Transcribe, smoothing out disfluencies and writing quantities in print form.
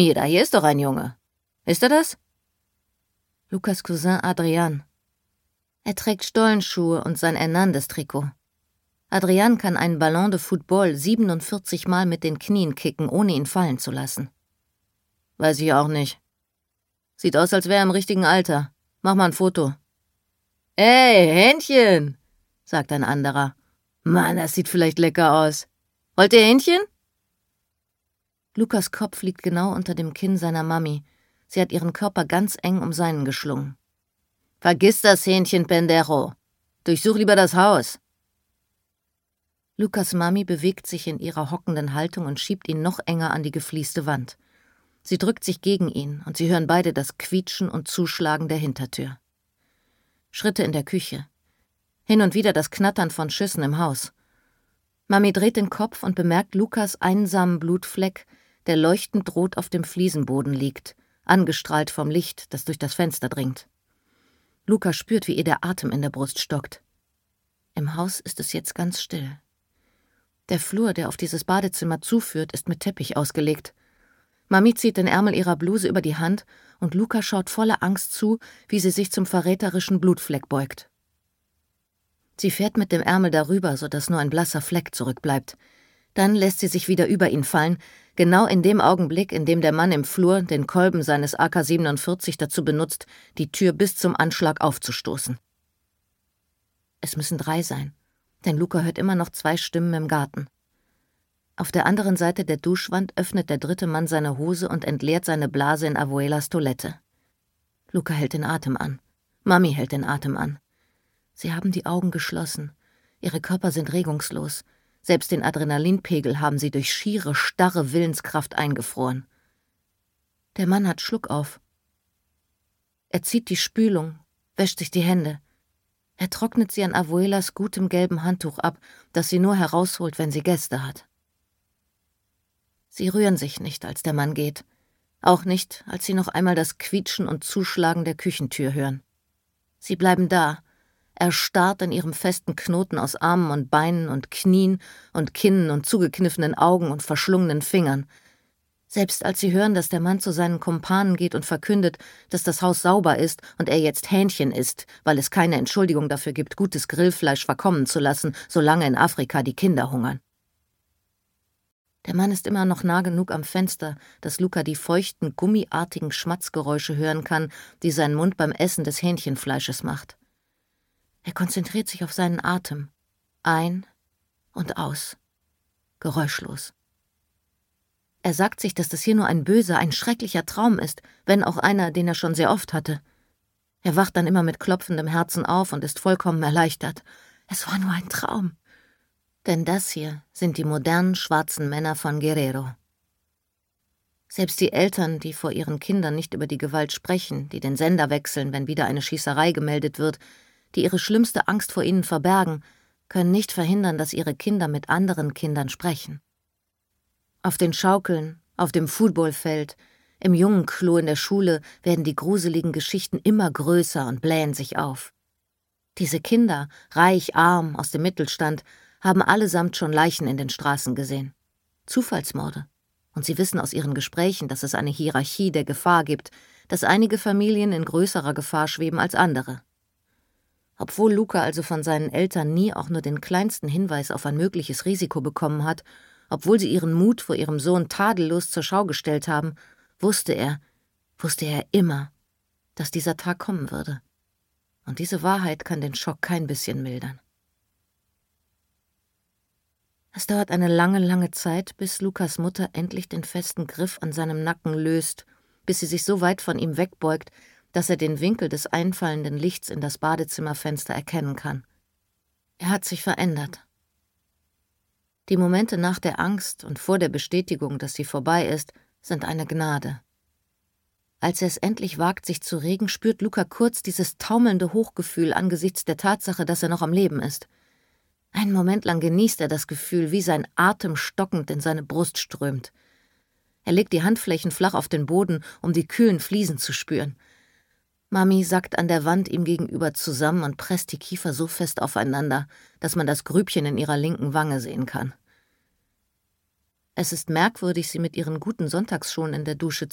Da hier ist doch ein Junge. Ist er das? Lukas Cousin Adrian. Er trägt Stollenschuhe und sein Hernandez-Trikot. Adrian kann einen Ballon de Football 47 Mal mit den Knien kicken, ohne ihn fallen zu lassen. Weiß ich auch nicht. Sieht aus, als wäre er im richtigen Alter. Mach mal ein Foto. Ey, Hähnchen, sagt ein anderer. Mann, das sieht vielleicht lecker aus. Wollt ihr Hähnchen? Lukas Kopf liegt genau unter dem Kinn seiner Mami. Sie hat ihren Körper ganz eng um seinen geschlungen. Vergiss das Hähnchen, Pendejo. Durchsuch lieber das Haus. Lukas Mami bewegt sich in ihrer hockenden Haltung und schiebt ihn noch enger an die geflieste Wand. Sie drückt sich gegen ihn und sie hören beide das Quietschen und Zuschlagen der Hintertür. Schritte in der Küche. Hin und wieder das Knattern von Schüssen im Haus. Mami dreht den Kopf und bemerkt Lukas einsamen Blutfleck, der leuchtend rot auf dem Fliesenboden liegt, angestrahlt vom Licht, das durch das Fenster dringt. Lukas spürt, wie ihr der Atem in der Brust stockt. Im Haus ist es jetzt ganz still. Der Flur, der auf dieses Badezimmer zuführt, ist mit Teppich ausgelegt. Mami zieht den Ärmel ihrer Bluse über die Hand und Luca schaut voller Angst zu, wie sie sich zum verräterischen Blutfleck beugt. Sie fährt mit dem Ärmel darüber, sodass nur ein blasser Fleck zurückbleibt. Dann lässt sie sich wieder über ihn fallen, genau in dem Augenblick, in dem der Mann im Flur den Kolben seines AK-47 dazu benutzt, die Tür bis zum Anschlag aufzustoßen. Es müssen 3 sein, denn Luca hört immer noch 2 Stimmen im Garten. Auf der anderen Seite der Duschwand öffnet der 3. Mann seine Hose und entleert seine Blase in Abuelas Toilette. Luca hält den Atem an. Mami hält den Atem an. Sie haben die Augen geschlossen. Ihre Körper sind regungslos. Selbst den Adrenalinpegel haben sie durch schiere, starre Willenskraft eingefroren. Der Mann hat Schluck auf. Er zieht die Spülung, wäscht sich die Hände. Er trocknet sie an Abuelas gutem gelben Handtuch ab, das sie nur herausholt, wenn sie Gäste hat. Sie rühren sich nicht, als der Mann geht. Auch nicht, als sie noch einmal das Quietschen und Zuschlagen der Küchentür hören. Sie bleiben da, erstarrt in ihrem festen Knoten aus Armen und Beinen und Knien und Kinnen und zugekniffenen Augen und verschlungenen Fingern. Selbst als sie hören, dass der Mann zu seinen Kumpanen geht und verkündet, dass das Haus sauber ist und er jetzt Hähnchen isst, weil es keine Entschuldigung dafür gibt, gutes Grillfleisch verkommen zu lassen, solange in Afrika die Kinder hungern. Der Mann ist immer noch nah genug am Fenster, dass Luca die feuchten, gummiartigen Schmatzgeräusche hören kann, die sein Mund beim Essen des Hähnchenfleisches macht. Er konzentriert sich auf seinen Atem. Ein und aus. Geräuschlos. Er sagt sich, dass das hier nur ein böser, ein schrecklicher Traum ist, wenn auch einer, den er schon sehr oft hatte. Er wacht dann immer mit klopfendem Herzen auf und ist vollkommen erleichtert. Es war nur ein Traum. Denn das hier sind die modernen schwarzen Männer von Guerrero. Selbst die Eltern, die vor ihren Kindern nicht über die Gewalt sprechen, die den Sender wechseln, wenn wieder eine Schießerei gemeldet wird, die ihre schlimmste Angst vor ihnen verbergen, können nicht verhindern, dass ihre Kinder mit anderen Kindern sprechen. Auf den Schaukeln, auf dem Footballfeld, im Jungenklo in der Schule werden die gruseligen Geschichten immer größer und blähen sich auf. Diese Kinder, reich, arm, aus dem Mittelstand, haben allesamt schon Leichen in den Straßen gesehen. Zufallsmorde. Und sie wissen aus ihren Gesprächen, dass es eine Hierarchie der Gefahr gibt, dass einige Familien in größerer Gefahr schweben als andere. Obwohl Luca also von seinen Eltern nie auch nur den kleinsten Hinweis auf ein mögliches Risiko bekommen hat, obwohl sie ihren Mut vor ihrem Sohn tadellos zur Schau gestellt haben, wusste er immer, dass dieser Tag kommen würde. Und diese Wahrheit kann den Schock kein bisschen mildern. Es dauert eine lange, lange Zeit, bis Lukas Mutter endlich den festen Griff an seinem Nacken löst, bis sie sich so weit von ihm wegbeugt, dass er den Winkel des einfallenden Lichts in das Badezimmerfenster erkennen kann. Er hat sich verändert. Die Momente nach der Angst und vor der Bestätigung, dass sie vorbei ist, sind eine Gnade. Als er es endlich wagt, sich zu regen, spürt Luca kurz dieses taumelnde Hochgefühl angesichts der Tatsache, dass er noch am Leben ist. Einen Moment lang genießt er das Gefühl, wie sein Atem stockend in seine Brust strömt. Er legt die Handflächen flach auf den Boden, um die kühlen Fliesen zu spüren. Mami sackt an der Wand ihm gegenüber zusammen und presst die Kiefer so fest aufeinander, dass man das Grübchen in ihrer linken Wange sehen kann. Es ist merkwürdig, sie mit ihren guten Sonntagsschuhen in der Dusche